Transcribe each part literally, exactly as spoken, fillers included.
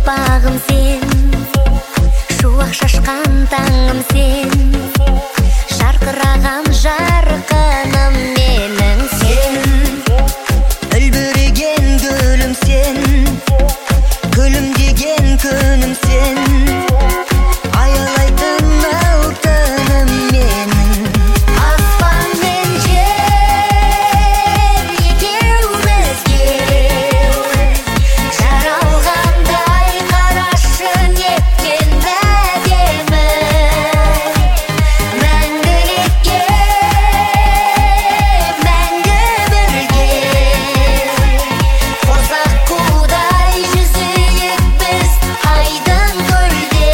бағым сен, шуақ шашқан таңым сен, жарқыраған жарқыным менің сен, үлбіреген гүлім сен, күлімдеген күнім сен, аялайтын алтыным менің. Аспан мен жер екеумізге жаралғандай, қарашы неткен әдемі, мәңгілікке, мәңгі бірге, қосақ қудай жүзейік біз айдын көлде.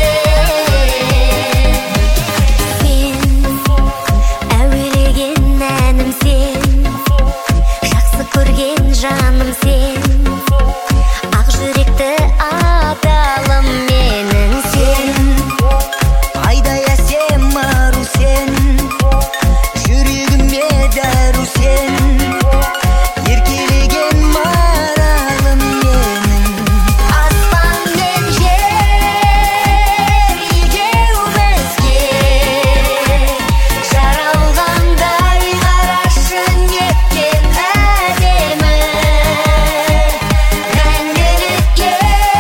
Сен әуелеген әнім сен, жақсы көрген жаным сен, ақ жүректі адалым менің сен, айдай әсем ару сен, жүрегіме дәру сен, еркелеген маралым менің. Аспан мен жер екеумізге жаралғандай, қарашы неткен әдемі, мәңгілікке,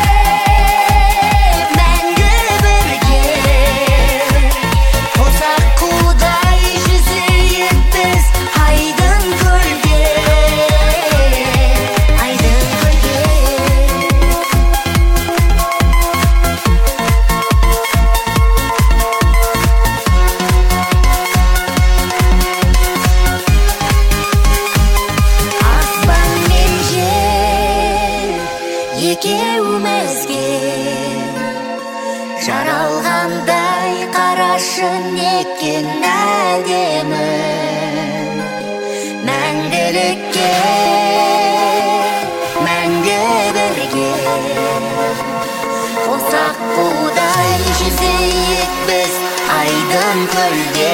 мәңгі бірге, қосақ қудай жүзейік біз айдын көлде, айдын көлде. Аспан мен жер екеумізге жаралғандай, қарашы неткен әдемі, мәңгілікке, мәңгі бірге, қосақ қудай жүзейік біз айдын көлде.